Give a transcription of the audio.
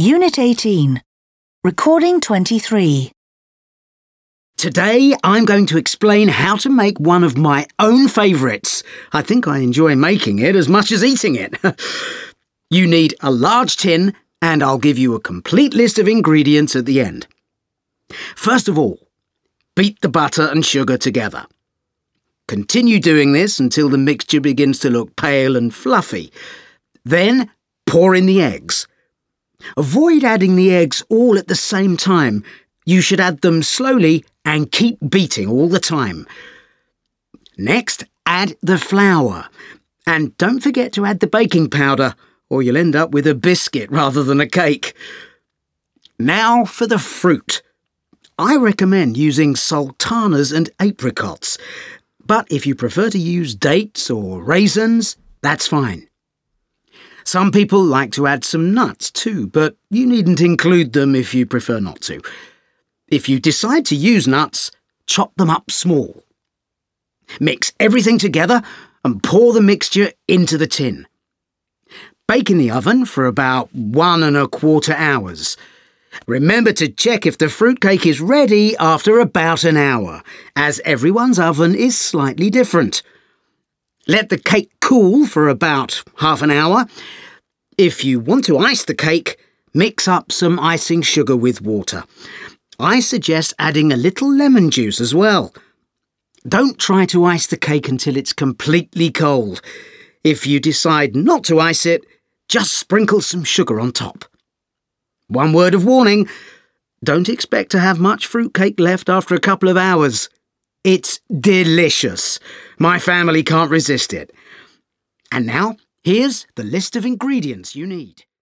Unit 18. Recording 23. Today I'm going to explain how to make one of my own favourites. I think I enjoy making it as much as eating it. You need a large tin, and I'll give you a complete list of ingredients at the end. First of all, beat the butter and sugar together. Continue doing this until the mixture begins to look pale and fluffy. Then pour in the eggs. Avoid adding the eggs all at the same time. You should add them slowly and keep beating all the time. Next, add the flour. And don't forget to add the baking powder, or you'll end up with a biscuit rather than a cake. Now for the fruit. I recommend using sultanas and apricots, but if you prefer to use dates or raisins, that's fine. Some people like to add some nuts too, but you needn't include them if you prefer not to. If you decide to use nuts, chop them up small. Mix everything together and pour the mixture into the tin. Bake in the oven for about 1¼ hours. Remember to check if the fruitcake is ready after about an hour, as everyone's oven is slightly different. Let the cake cool for about half an hour. If you want to ice the cake, mix up some icing sugar with water. I suggest adding a little lemon juice as well. Don't try to ice the cake until it's completely cold. If you decide not to ice it, just sprinkle some sugar on top. One word of warning, don't expect to have much fruitcake left after a couple of hours. It's delicious. My family can't resist it. And now, here's the list of ingredients you need.